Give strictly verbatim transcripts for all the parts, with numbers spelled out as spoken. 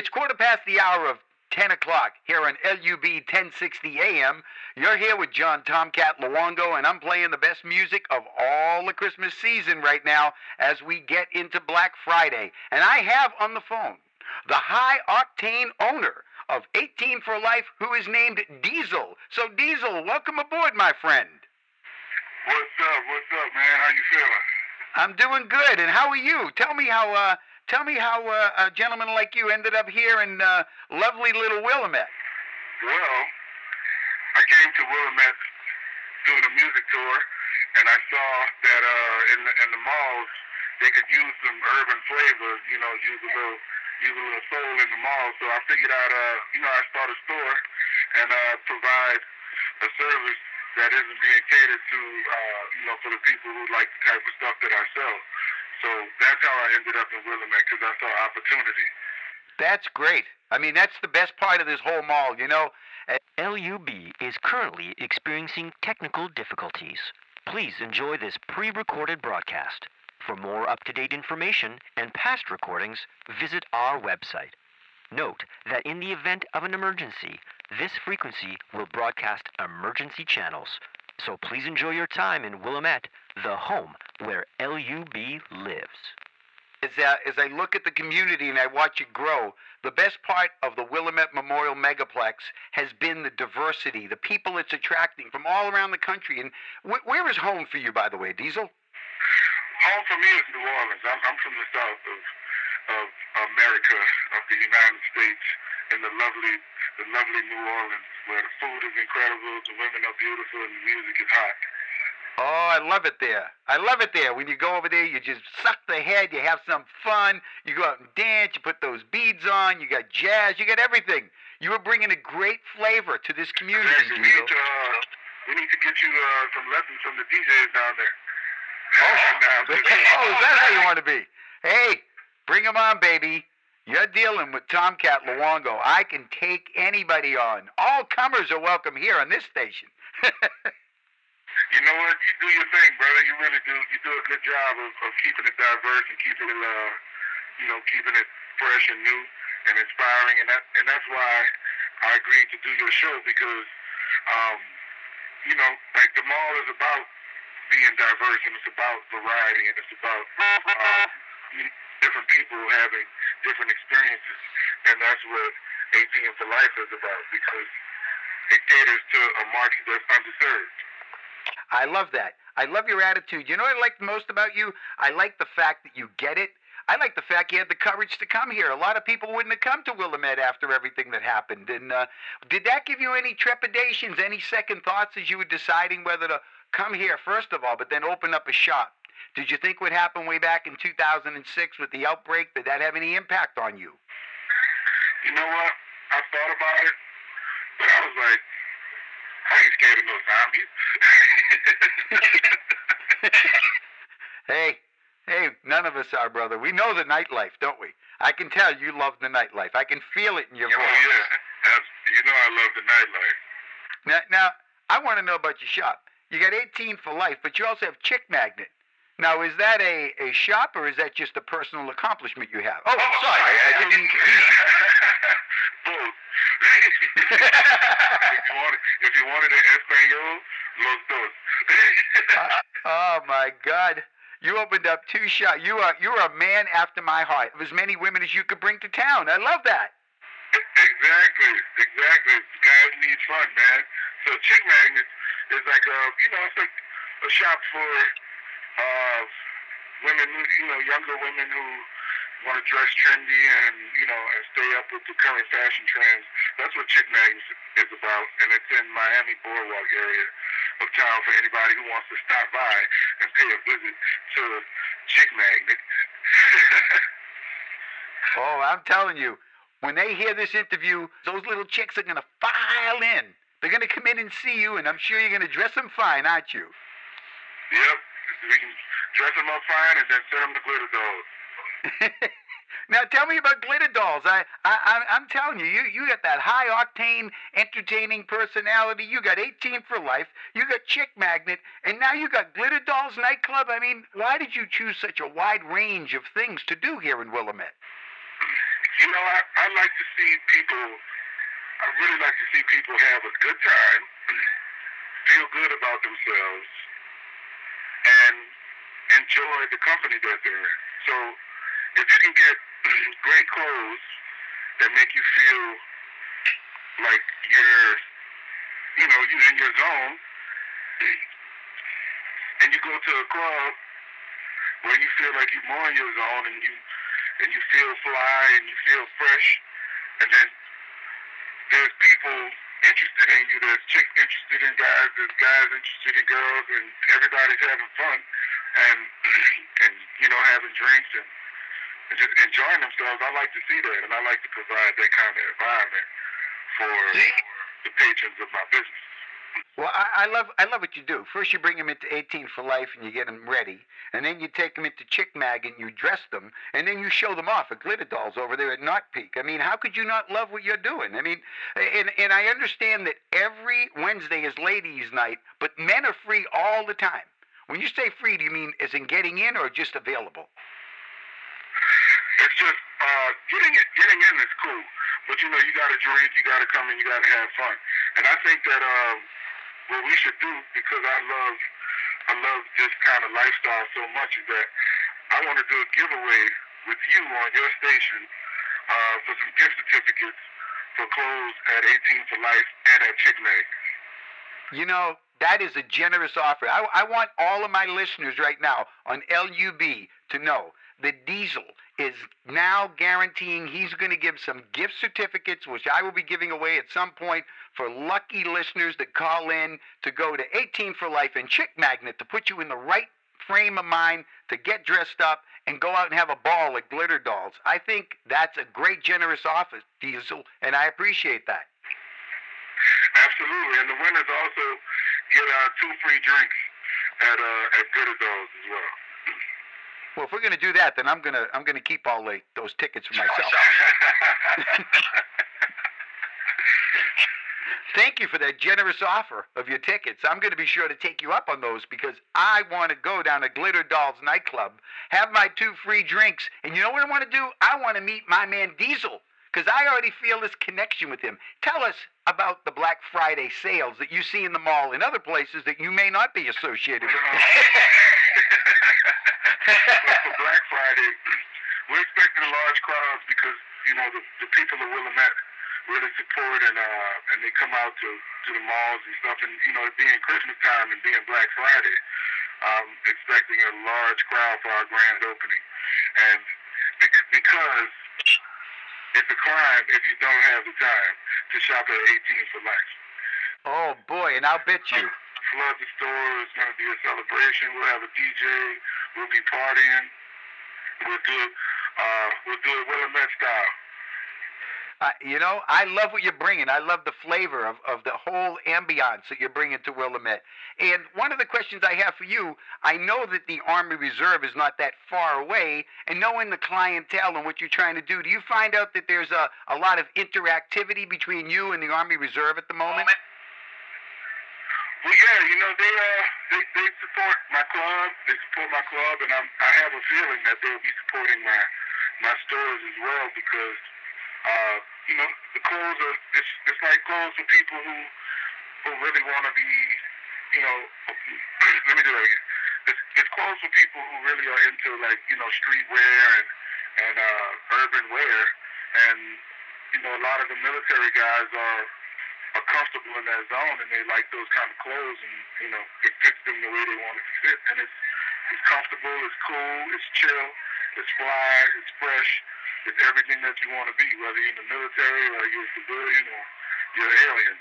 It's quarter past the hour of ten o'clock here on L U B ten sixty A M. You're here with John Tomcat Luongo, and I'm playing the best music of all the Christmas season right now as we get into Black Friday. And I have on the phone the high-octane owner of eighteen for Life, who is named Diesel. So, Diesel, welcome aboard, my friend. What's up? What's up, man? How you feeling? I'm doing good. And how are you? Tell me how... Uh, Tell me how uh, a gentleman like you ended up here in uh, lovely little Willamette. Well, I came to Willamette doing a music tour, and I saw that uh, in the in the malls they could use some urban flavor. You know, use a little use a little soul in the mall. So I figured out, uh, you know, I start a store and uh, provide a service that isn't being catered to, uh, you know, for the people who like the type of stuff that I sell. So that's how I ended up in Willamette, because I saw opportunity. That's great. I mean, that's the best part of this whole mall, you know. L U B is currently experiencing technical difficulties. Please enjoy this pre-recorded broadcast. For more up-to-date information and past recordings, visit our website. Note that in the event of an emergency, this frequency will broadcast emergency channels. So please enjoy your time in Willamette, the home where L U B lives. As, uh, as I look at the community and I watch it grow, the best part of the Willamette Memorial Megaplex has been the diversity, the people it's attracting from all around the country. And wh- where is home for you, by the way, Diesel? Home for me is New Orleans. I'm, I'm from the south of, of America, of the United States, in the lovely, the lovely New Orleans, where the food is incredible, the women are beautiful, and the music is hot. Oh, I love it there. I love it there. When you go over there, you just suck the head, you have some fun, you go out and dance, you put those beads on, you got jazz, you got everything. You are bringing a great flavor to this community, Yes, we, Diesel. need to, uh, we need to get you uh, some lessons from the D Js down there. Oh, Now, oh, is that how you want to be? Hey, bring 'em on, baby. You're dealing with Tomcat Luongo. I can take anybody on. All comers are welcome here on this station. You know what? You do your thing, brother. You really do. You do a good job of, of keeping it diverse and keeping it, uh, you know, keeping it fresh and new and inspiring. And that, and that's why I agreed to do your show, because, um, you know, like the mall is about being diverse, and it's about variety, and it's about um, different people having different experiences, and that's what eighteen for Life is about, because it caters to a market that's underserved. I love that. I love your attitude. You know what I like the most about you? I like the fact that you get it. I like the fact you had the courage to come here. A lot of people wouldn't have come to Willamette after everything that happened. And uh, did that give you any trepidations, any second thoughts as you were deciding whether to come here, first of all, but then open up a shop? Did you think what happened way back in two thousand six with the outbreak, did that have any impact on you? You know what? I thought about it, but I was like, I ain't scared of no zombies. Hey, hey, none of us are, brother. We know the nightlife, don't we? I can tell you love the nightlife. I can feel it in your Oh, voice. yeah. That's, you know I love the nightlife. Now, now, I want to know about your shop. You got eighteen for Life, but you also have Chick Magnet. Now, is that a, a shop, or is that just a personal accomplishment you have? Oh, Oh, sorry, I, I didn't mean to tease you. Both. if, you wanted, if you wanted an Espanol, los dos. uh, oh, my God. You opened up two shops. You are, you are a man after my heart. Of as many women as you could bring to town. I love that. Exactly, exactly. Guys need fun, man. So Chick Magnet is like a, you know, it's like a shop for uh, women, who, you know, younger women who want to dress trendy and, you know, and stay up with the current fashion trends. That's what Chick Magnet is about, and it's in Miami Boardwalk area of town for anybody who wants to stop by and pay a visit to Chick Magnet. Oh, I'm telling you, when they hear this interview, those little chicks are going to file in. They're going to come in and see you, and I'm sure you're going to dress them fine, aren't you? Yep. We can dress them up fine and then send them to glitter dolls. Now tell me about glitter dolls. I, I, I'm telling you, you, you got that high octane, entertaining personality. You got eighteen for Life. You got Chick Magnet, and now you got Glitter Dolls nightclub. I mean, why did you choose such a wide range of things to do here in Willamette? You know, I, I like to see people, I really like to see people have a good time, feel good about themselves, and enjoy the company that they're in. So if you can get great clothes that make you feel like you're, you know, you're in your zone, and you go to a club where you feel like you're more in your zone and you and you feel fly and you feel fresh, and then there's people interested in you, there's chicks interested in guys, there's guys interested in girls, and everybody's having fun and and you know having drinks and, and just enjoying themselves. I like to see that, and I like to provide that kind of environment for the patrons of my business. Well, I, I love I love what you do. First, you bring them into eighteen for Life and you get them ready, and then you take them into Chick Mag and you dress them, and then you show them off at Glitter Dolls over there at Knot Peak. I mean, how could you not love what you're doing? I mean, and and I understand that every Wednesday is ladies' night, but men are free all the time. When you say free, do you mean as in getting in or just available? It's just uh, getting it, getting in is cool, but you know you got to drink, you got to come in, you got to have fun, and I think that. Um, What we should do, because I love I love this kind of lifestyle so much, is that I want to do a giveaway with you on your station uh, for some gift certificates for clothes at eighteen for Life and at Chick Mag. You know, that is a generous offer. I, I want all of my listeners right now on L U B to know that Diesel is now guaranteeing he's going to give some gift certificates, which I will be giving away at some point for lucky listeners that call in to go to eighteen for Life and Chick Magnet to put you in the right frame of mind to get dressed up and go out and have a ball at Glitter Dolls. I think that's a great, generous offer, Diesel, and I appreciate that. Absolutely, and the winners also get uh, two free drinks at uh, at Glitter Dolls as well. Well, if we're going to do that, then I'm going to I'm going to keep all the, those tickets for myself. Thank you for that generous offer of your tickets. I'm going to be sure to take you up on those because I want to go down to Glitter Dolls nightclub, have my two free drinks, and you know what I want to do? I want to meet my man Diesel because I already feel this connection with him. Tell us about the Black Friday sales that you see in the mall and other places that you may not be associated with. Well, for Black Friday, we're expecting large crowds because, you know, the, the people of Willamette really support and uh, and they come out to, to the malls and stuff. And, you know, it being Christmas time and being Black Friday, I'm expecting a large crowd for our grand opening. And because it's a crime if you don't have the time to shop at eighteen for Life. Oh, boy, and I'll bet you. Flood the store. It's going to be a celebration. We'll have a D J. We'll be partying. We'll do it, uh, we'll do it Willamette style. Uh, you know, I love what you're bringing. I love the flavor of, of the whole ambiance that you're bringing to Willamette. And one of the questions I have for you, I know that the Army Reserve is not that far away, and knowing the clientele and what you're trying to do, do you find out that there's a, a lot of interactivity between you and the Army Reserve at the moment? Well, yeah, you know, they uh, they, they support my club. They support my club, and I'm, I have a feeling that they'll be supporting my my stores as well because, uh, you know, the clothes are it's it's like clothes for people who who really want to be, you know. Let me do that again. It's, it's clothes for people who really are into like you know streetwear and and uh, urban wear, and you know a lot of the military guys are. are comfortable in that zone and they like those kind of clothes and, you know, it fits them the way they want it to fit. And it's it's comfortable, it's cool, it's chill, it's fly, it's fresh, it's everything that you want to be, whether you're in the military or you're a civilian or you're an alien.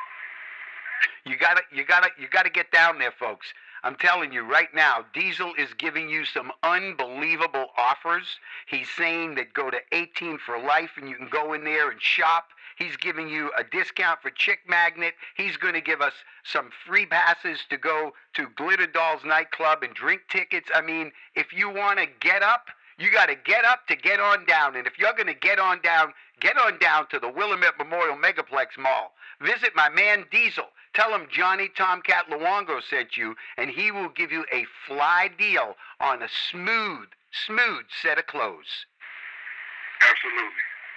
You gotta you gotta you gotta get down there, folks. I'm telling you right now, Diesel is giving you some unbelievable offers. He's saying that go to eighteen for Life and you can go in there and shop. He's giving you a discount for Chick Magnet. He's going to give us some free passes to go to Glitter Dolls nightclub and drink tickets. I mean, if you want to get up, you got to get up to get on down. And if you're going to get on down, get on down to the Willamette Memorial Megaplex Mall. Visit my man Diesel. Tell him Johnny Tomcat Luongo sent you, and he will give you a fly deal on a smooth, smooth set of clothes. Absolutely.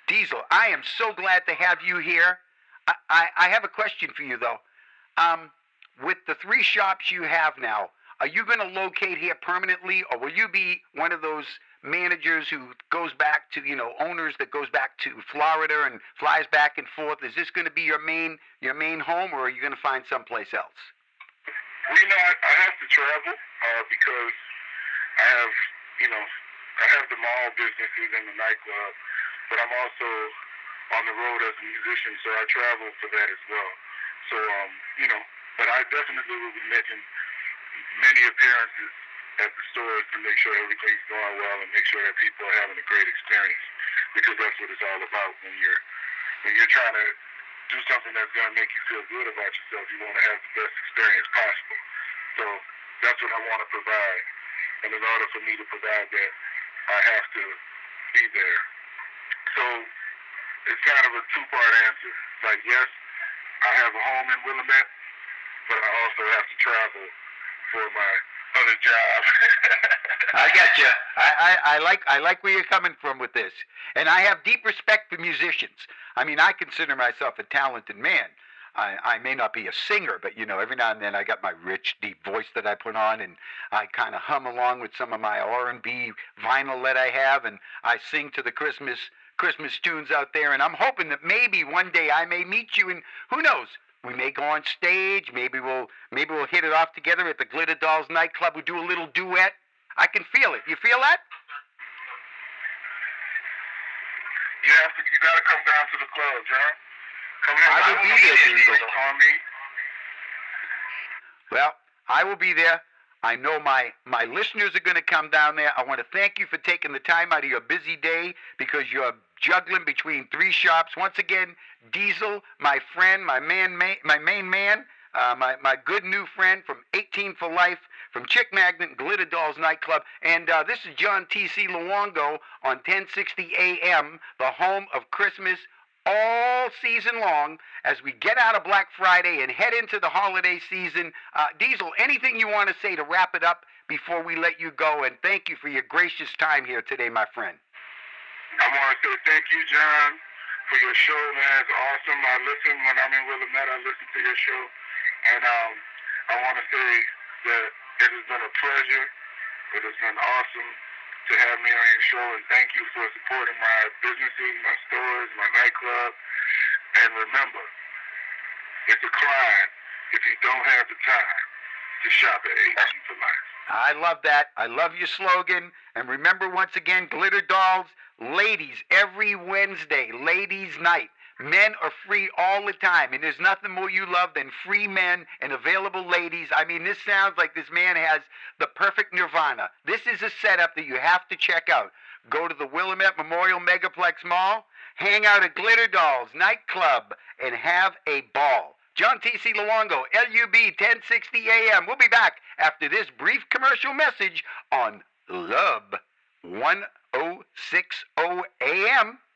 Diesel, I am so glad to have you here. I, I, I have a question for you, though. Um, with the three shops you have now, are you going to locate here permanently, or will you be one of those managers who goes back to, you know, owners that goes back to Florida and flies back and forth? Is this going to be your main your main home, or are you going to find someplace else? Well, you know, I, I have to travel uh, because I have, you know, I have the mall businesses and the nightclub, but I'm also on the road as a musician, so I travel for that as well. So, um, you know, but I definitely will be making many appearances at the stores to make sure everything's going well and make sure that people are having a great experience, because that's what it's all about. When you're when you're trying to do something that's going to make you feel good about yourself, you want to have the best experience possible. So that's what I want to provide. And in order for me to provide that, I have to be there. So it's kind of a two-part answer. Like, yes, I have a home in Willamette, but I also have to travel for my other job. I got you. I, I, I like I like where you're coming from with this, and I have deep respect for musicians. I mean, I consider myself a talented man. I, I may not be a singer, but you know, every now and then I got my rich, deep voice that I put on, and I kind of hum along with some of my R and B vinyl that I have, and I sing to the Christmas Christmas tunes out there. And I'm hoping that maybe one day I may meet you, and who knows? We may go on stage. Maybe we'll maybe we'll hit it off together at the Glitter Dolls nightclub. We'll do a little duet. I can feel it. You feel that? You have to. You gotta come down to the club, John. Come here. I will be there, Diesel. On me. Well, I will be there. I know my, my listeners are going to come down there. I want to thank you for taking the time out of your busy day, because you're juggling between three shops. Once again, Diesel, my friend, my man, my main man, uh, my, my good new friend from eighteen for Life, from Chick Magnet and Glitter Dolls nightclub. And uh, this is John T C Luongo on ten sixty A M, the home of Christmas all season long, as we get out of Black Friday and head into the holiday season. Uh, Diesel, anything you want to say to wrap it up before we let you go? And thank you for your gracious time here today, my friend. I want to say thank you, John, for your show, man. It's awesome. I listen when I'm in Willamette. I listen to your show. And um, I want to say that it has been a pleasure. It has been awesome to have me on your show, and thank you for supporting my businesses, my stores, my nightclub. And remember, it's a crime if you don't have the time to shop at eighteen for Life. I love that. I love your slogan. And remember, once again, Glitter Dolls, ladies, every Wednesday, ladies' night. Men are free all the time, and there's nothing more you love than free men and available ladies. I mean, this sounds like this man has the perfect nirvana. This is a setup that you have to check out. Go to the Willamette Memorial Megaplex Mall, hang out at Glitter Dolls nightclub, and have a ball. John T C Luongo, L U B ten sixty A M. We'll be back after this brief commercial message on Love ten sixty A M.